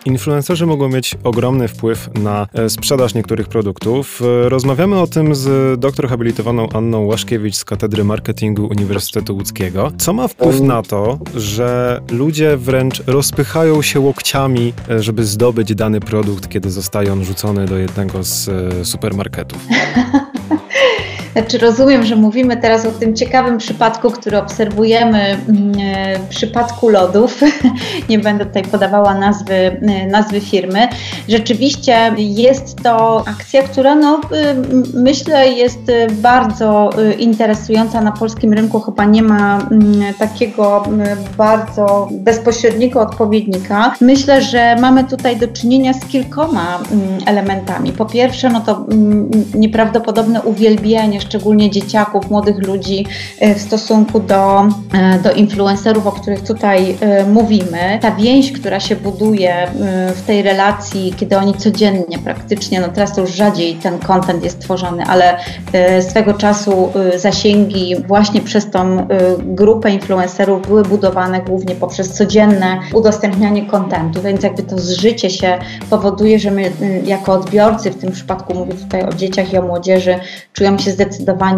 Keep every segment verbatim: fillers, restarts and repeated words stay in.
Influencerzy mogą mieć ogromny wpływ na sprzedaż niektórych produktów. Rozmawiamy o tym z doktor habilitowaną Anną Łaszkiewicz z Katedry Marketingu Uniwersytetu Łódzkiego. Co ma wpływ na to, że ludzie wręcz rozpychają się łokciami, żeby zdobyć dany produkt, kiedy zostaje on rzucony do jednego z supermarketów? Znaczy rozumiem, że mówimy teraz o tym ciekawym przypadku, który obserwujemy w przypadku lodów. Nie będę tutaj podawała nazwy, nazwy firmy. Rzeczywiście jest to akcja, która no, myślę jest bardzo interesująca na polskim rynku. Chyba nie ma takiego bardzo bezpośredniego odpowiednika. Myślę, że mamy tutaj do czynienia z kilkoma elementami. Po pierwsze, no to nieprawdopodobne uwielbienie szczególnie dzieciaków, młodych ludzi w stosunku do, do influencerów, o których tutaj mówimy. Ta więź, która się buduje w tej relacji, kiedy oni codziennie praktycznie, no teraz to już rzadziej ten content jest tworzony, ale swego czasu zasięgi właśnie przez tą grupę influencerów były budowane głównie poprzez codzienne udostępnianie kontentu, więc jakby to zżycie się powoduje, że my jako odbiorcy, w tym przypadku mówię tutaj o dzieciach i o młodzieży, czujemy się zdecydowanie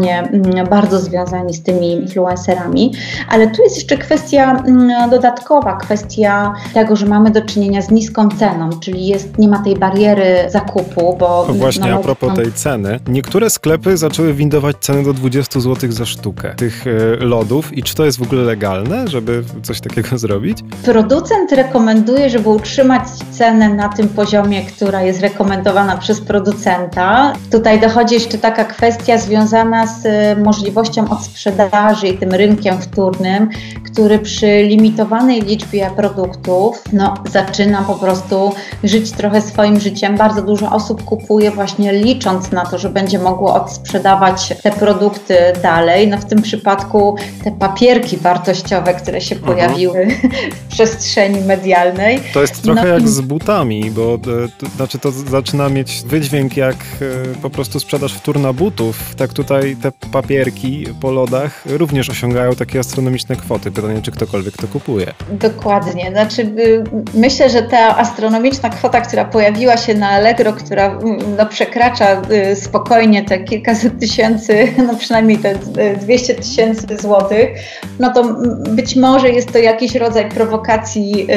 bardzo związani z tymi influencerami, ale tu jest jeszcze kwestia dodatkowa, kwestia tego, że mamy do czynienia z niską ceną, czyli jest, nie ma tej bariery zakupu, bo... No właśnie, no, a propos no, tej ceny, niektóre sklepy zaczęły windować ceny do dwadzieścia złotych za sztukę tych y, lodów i czy to jest w ogóle legalne, żeby coś takiego zrobić? Producent rekomenduje, żeby utrzymać cenę na tym poziomie, która jest rekomendowana przez producenta. Tutaj dochodzi jeszcze taka kwestia związana z możliwością odsprzedaży i tym rynkiem wtórnym, który przy limitowanej liczbie produktów no, zaczyna po prostu żyć trochę swoim życiem. Bardzo dużo osób kupuje właśnie licząc na to, że będzie mogło odsprzedawać te produkty dalej. No, w tym przypadku te papierki wartościowe, które się mhm. pojawiły w przestrzeni medialnej. To jest trochę no, jak z butami, bo to, znaczy to zaczyna mieć wydźwięk jak e, po prostu sprzedaż wtórna butów. Tak tutaj te papierki po lodach również osiągają takie astronomiczne kwoty. Pytanie, czy ktokolwiek to kupuje. Dokładnie. Znaczy, myślę, że ta astronomiczna kwota, która pojawiła się na Allegro, która no, przekracza spokojnie te kilkaset tysięcy, no przynajmniej te dwieście tysięcy złotych, no to być może jest to jakiś rodzaj prowokacji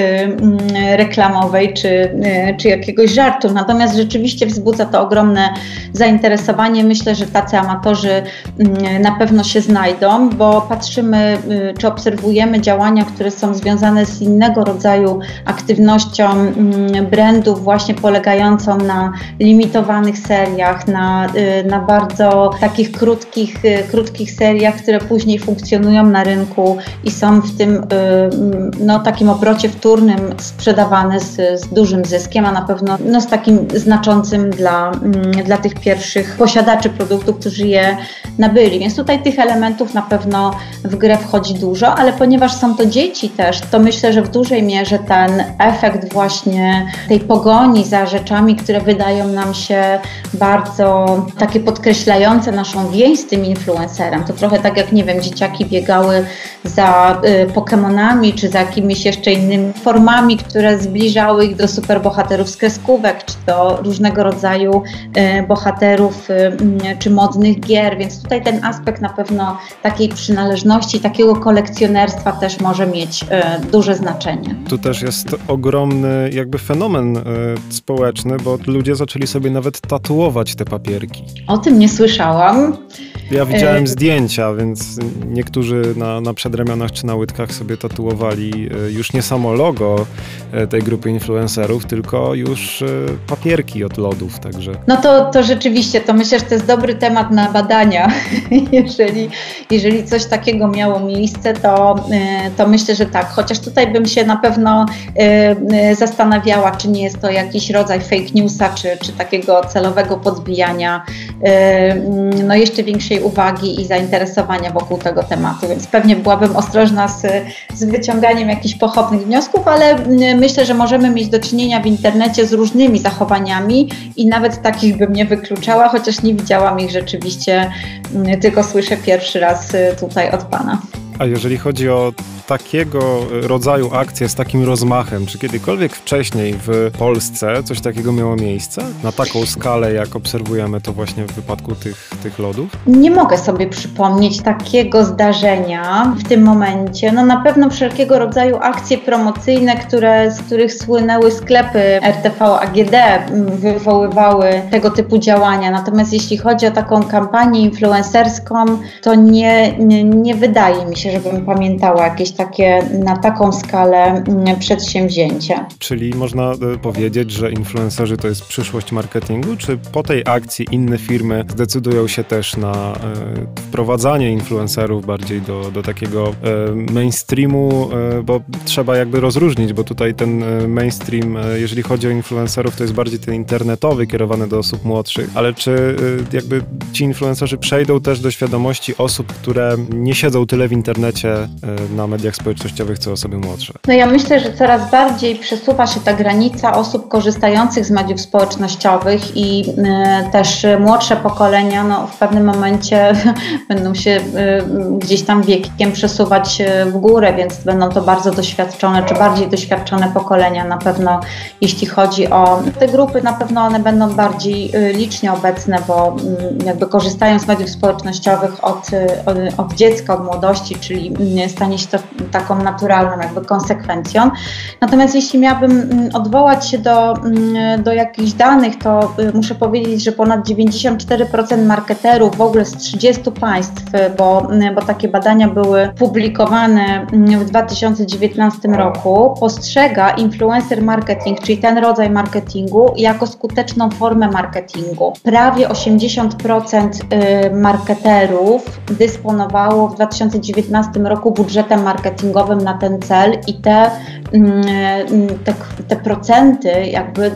reklamowej czy, czy jakiegoś żartu. Natomiast rzeczywiście wzbudza to ogromne zainteresowanie. Myślę, że tacy amatorzy na pewno się znajdą, bo patrzymy, czy obserwujemy działania, które są związane z innego rodzaju aktywnością brandów, właśnie polegającą na limitowanych seriach, na, na bardzo takich krótkich, krótkich seriach, które później funkcjonują na rynku i są w tym no, takim obrocie wtórnym sprzedawane z, z dużym zyskiem, a na pewno no, z takim znaczącym dla, dla tych pierwszych posiadaczy produktu, którzy je nabyli. Więc tutaj tych elementów na pewno w grę wchodzi dużo, ale ponieważ są to dzieci też, to myślę, że w dużej mierze ten efekt właśnie tej pogoni za rzeczami, które wydają nam się bardzo takie podkreślające naszą więź z tym influencerem. To trochę tak jak, nie wiem, dzieciaki biegały za y, Pokemonami, czy za jakimiś jeszcze innymi formami, które zbliżały ich do superbohaterów z kreskówek, czy do różnego rodzaju y, bohaterów, y, czy modnych gier, więc tutaj ten aspekt na pewno takiej przynależności, takiego kolekcjonerstwa też może mieć y, duże znaczenie. Tu też jest ogromny jakby fenomen y, społeczny, bo ludzie zaczęli sobie nawet tatuować te papierki. O tym nie słyszałam. Ja widziałem zdjęcia, więc niektórzy na, na przedramionach czy na łydkach sobie tatuowali już nie samo logo tej grupy influencerów, tylko już papierki od lodów, także... No to, to rzeczywiście, to myślę, że to jest dobry temat na badania. jeżeli, jeżeli coś takiego miało miejsce, to, to myślę, że tak. Chociaż tutaj bym się na pewno zastanawiała, czy nie jest to jakiś rodzaj fake newsa, czy, czy takiego celowego podbijania no jeszcze większej uwagi i zainteresowania wokół tego tematu, więc pewnie byłabym ostrożna z, z wyciąganiem jakichś pochopnych wniosków, ale myślę, że możemy mieć do czynienia w internecie z różnymi zachowaniami i nawet takich bym nie wykluczała, chociaż nie widziałam ich rzeczywiście, tylko słyszę pierwszy raz tutaj od Pana. A jeżeli chodzi o takiego rodzaju akcje z takim rozmachem, czy kiedykolwiek wcześniej w Polsce coś takiego miało miejsce? Na taką skalę, jak obserwujemy to właśnie w wypadku tych, tych lodów? Nie mogę sobie przypomnieć takiego zdarzenia w tym momencie. No na pewno wszelkiego rodzaju akcje promocyjne, które, z których słynęły sklepy R T V A G D, wywoływały tego typu działania. Natomiast jeśli chodzi o taką kampanię influencerską, to nie, nie, nie wydaje mi się, żebym pamiętała jakieś takie na taką skalę przedsięwzięcia. Czyli można powiedzieć, że influencerzy to jest przyszłość marketingu? Czy po tej akcji inne firmy zdecydują się też na e, wprowadzanie influencerów bardziej do, do takiego e, mainstreamu, e, bo trzeba jakby rozróżnić, bo tutaj ten mainstream, e, jeżeli chodzi o influencerów, to jest bardziej ten internetowy, kierowany do osób młodszych, ale czy e, jakby ci influencerzy przejdą też do świadomości osób, które nie siedzą tyle w internecie, e, na mediach społecznościowych, co osoby młodsze? No ja myślę, że coraz bardziej przesuwa się ta granica osób korzystających z mediów społecznościowych i y, też młodsze pokolenia no, w pewnym momencie będą się y, gdzieś tam wiekiem przesuwać w górę, więc będą to bardzo doświadczone, czy bardziej doświadczone pokolenia na pewno, jeśli chodzi o te grupy, na pewno one będą bardziej y, licznie obecne, bo y, jakby korzystają z mediów społecznościowych od, y, od, od dziecka, od młodości, czyli y, stanie się to taką naturalną jakby konsekwencją. Natomiast jeśli miałabym odwołać się do, do jakichś danych, to muszę powiedzieć, że ponad dziewięćdziesiąt cztery procent marketerów w ogóle z trzydziestu państw, bo, bo takie badania były publikowane w dwa tysiące dziewiętnastym roku, postrzega influencer marketing, czyli ten rodzaj marketingu, jako skuteczną formę marketingu. Prawie osiemdziesiąt procent marketerów dysponowało w dwa tysiące dziewiętnastym roku budżetem marketingowym na ten cel i te, te, te procenty jakby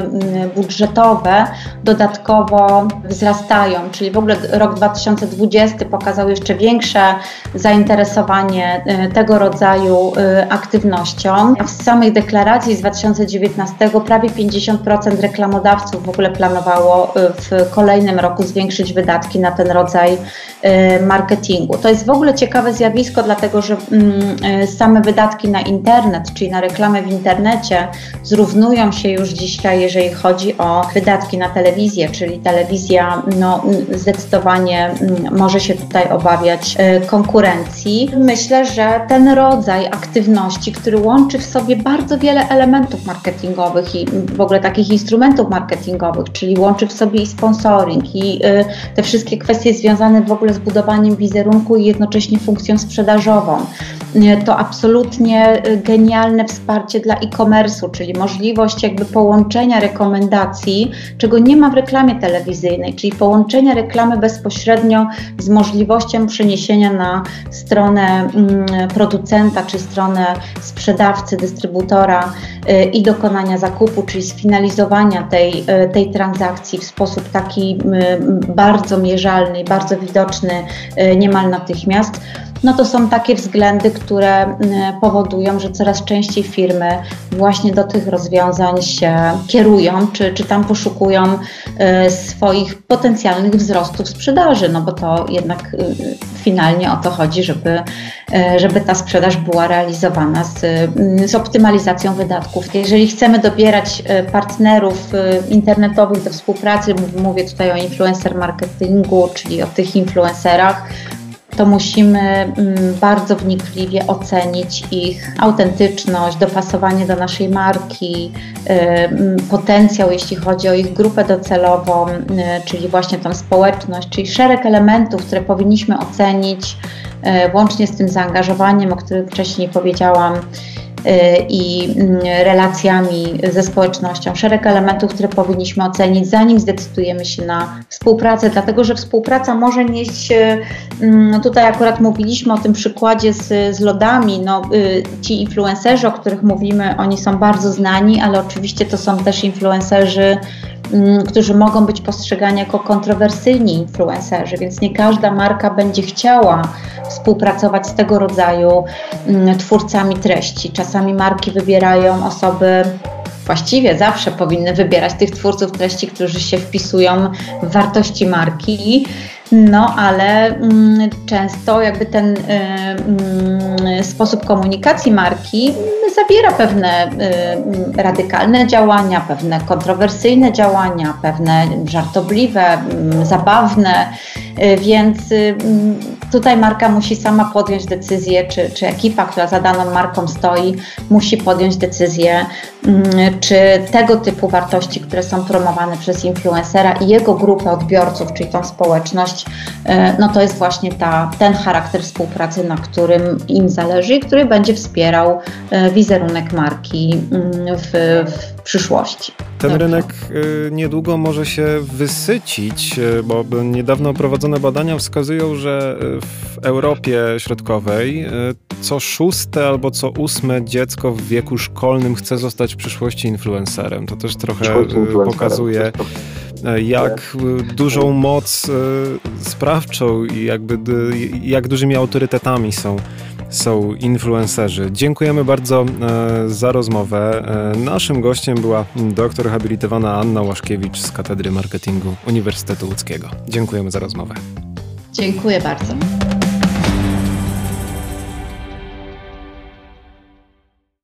budżetowe dodatkowo wzrastają, czyli w ogóle rok dwa tysiące dwudziesty pokazał jeszcze większe zainteresowanie tego rodzaju aktywnością. A w samych deklaracji z dwa tysiące dziewiętnastego prawie pięćdziesiąt procent reklamodawców w ogóle planowało w kolejnym roku zwiększyć wydatki na ten rodzaj marketingu. To jest w ogóle ciekawe zjawisko, dlatego że same wydatki na internet, czyli na reklamę w internecie, zrównują się już dzisiaj, jeżeli chodzi o wydatki na telewizję, czyli telewizja no, zdecydowanie może się tutaj obawiać konkurencji. Myślę, że ten rodzaj aktywności, który łączy w sobie bardzo wiele elementów marketingowych i w ogóle takich instrumentów marketingowych, czyli łączy w sobie i sponsoring, i te wszystkie kwestie związane w ogóle z budowaniem wizerunku i jednocześnie funkcją sprzedażową. To absolutnie genialne wsparcie dla e-commerce'u, czyli możliwość jakby połączenia rekomendacji, czego nie ma w reklamie telewizyjnej, czyli połączenia reklamy bezpośrednio z możliwością przeniesienia na stronę producenta, czy stronę sprzedawcy, dystrybutora i dokonania zakupu, czyli sfinalizowania tej, tej transakcji w sposób taki bardzo mierzalny i bardzo widoczny niemal natychmiast. No to są takie względy, które powodują, że coraz częściej firmy właśnie do tych rozwiązań się kierują, czy, czy tam poszukują swoich potencjalnych wzrostów sprzedaży, no bo to jednak finalnie o to chodzi, żeby, żeby ta sprzedaż była realizowana z, z optymalizacją wydatków. Jeżeli chcemy dobierać partnerów internetowych do współpracy, mówię tutaj o influencer marketingu, czyli o tych influencerach, to musimy bardzo wnikliwie ocenić ich autentyczność, dopasowanie do naszej marki, potencjał, jeśli chodzi o ich grupę docelową, czyli właśnie tą społeczność, czyli szereg elementów, które powinniśmy ocenić, łącznie z tym zaangażowaniem, o którym wcześniej powiedziałam, i relacjami ze społecznością, szereg elementów, które powinniśmy ocenić, zanim zdecydujemy się na współpracę, dlatego że współpraca może nieść, no tutaj akurat mówiliśmy o tym przykładzie z, z lodami, no, ci influencerzy, o których mówimy, oni są bardzo znani, ale oczywiście to są też influencerzy, którzy mogą być postrzegani jako kontrowersyjni influencerzy, więc nie każda marka będzie chciała współpracować z tego rodzaju twórcami treści. Czasami marki wybierają osoby, właściwie zawsze powinny wybierać tych twórców treści, którzy się wpisują w wartości marki. No, ale mm, często jakby ten y, y, sposób komunikacji marki zawiera pewne y, radykalne działania, pewne kontrowersyjne działania, pewne żartobliwe, y, zabawne, y, więc y, tutaj marka musi sama podjąć decyzję, czy, czy ekipa, która za daną marką stoi, musi podjąć decyzję, y, czy tego typu wartości, które są promowane przez influencera i jego grupę odbiorców, czyli tą społeczność, no to jest właśnie ta, ten charakter współpracy, na którym im zależy i który będzie wspierał wizerunek marki w, w przyszłości. Ten Dobrze. rynek niedługo może się wysycić, bo niedawno prowadzone badania wskazują, że w Europie Środkowej co szóste albo co ósme dziecko w wieku szkolnym chce zostać w przyszłości influencerem. To też trochę pokazuje, jak dużą moc sprawczą i jakby jak dużymi autorytetami są, są influencerzy. Dziękujemy bardzo za rozmowę. Naszym gościem była doktor habilitowana Anna Łaszkiewicz z Katedry Marketingu Uniwersytetu Łódzkiego. Dziękujemy za rozmowę. Dziękuję bardzo.